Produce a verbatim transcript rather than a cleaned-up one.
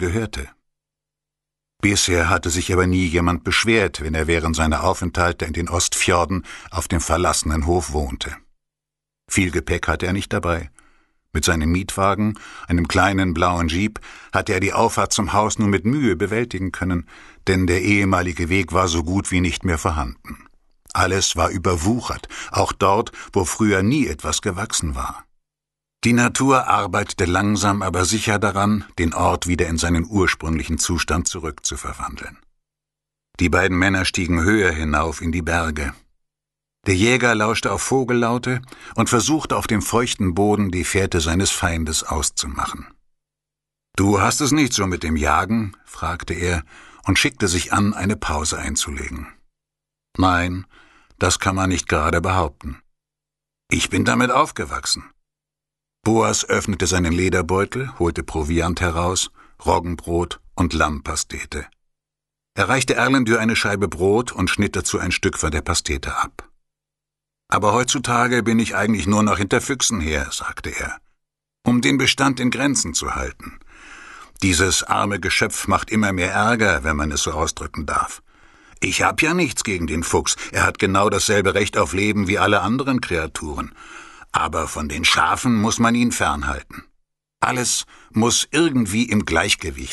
gehörte. Bisher hatte sich aber nie jemand beschwert, wenn er während seiner Aufenthalte in den Ostfjorden auf dem verlassenen Hof wohnte. Viel Gepäck hatte er nicht dabei. Mit seinem Mietwagen, einem kleinen blauen Jeep, hatte er die Auffahrt zum Haus nur mit Mühe bewältigen können, denn der ehemalige Weg war so gut wie nicht mehr vorhanden. Alles war überwuchert, auch dort, wo früher nie etwas gewachsen war. Die Natur arbeitete langsam, aber sicher daran, den Ort wieder in seinen ursprünglichen Zustand zurückzuverwandeln. Die beiden Männer stiegen höher hinauf in die Berge. Der Jäger lauschte auf Vogellaute und versuchte auf dem feuchten Boden die Fährte seines Feindes auszumachen. »Du hast es nicht so mit dem Jagen?« fragte er und schickte sich an, eine Pause einzulegen. »Nein, das kann man nicht gerade behaupten. Ich bin damit aufgewachsen.« Boas öffnete seinen Lederbeutel, holte Proviant heraus, Roggenbrot und Lammpastete. Er reichte Erlendur eine Scheibe Brot und schnitt dazu ein Stück von der Pastete ab. »Aber heutzutage bin ich eigentlich nur noch hinter Füchsen her«, sagte er, »um den Bestand in Grenzen zu halten. Dieses arme Geschöpf macht immer mehr Ärger, wenn man es so ausdrücken darf. Ich hab ja nichts gegen den Fuchs, er hat genau dasselbe Recht auf Leben wie alle anderen Kreaturen. Aber von den Schafen muss man ihn fernhalten. Alles muss irgendwie im Gleichgewicht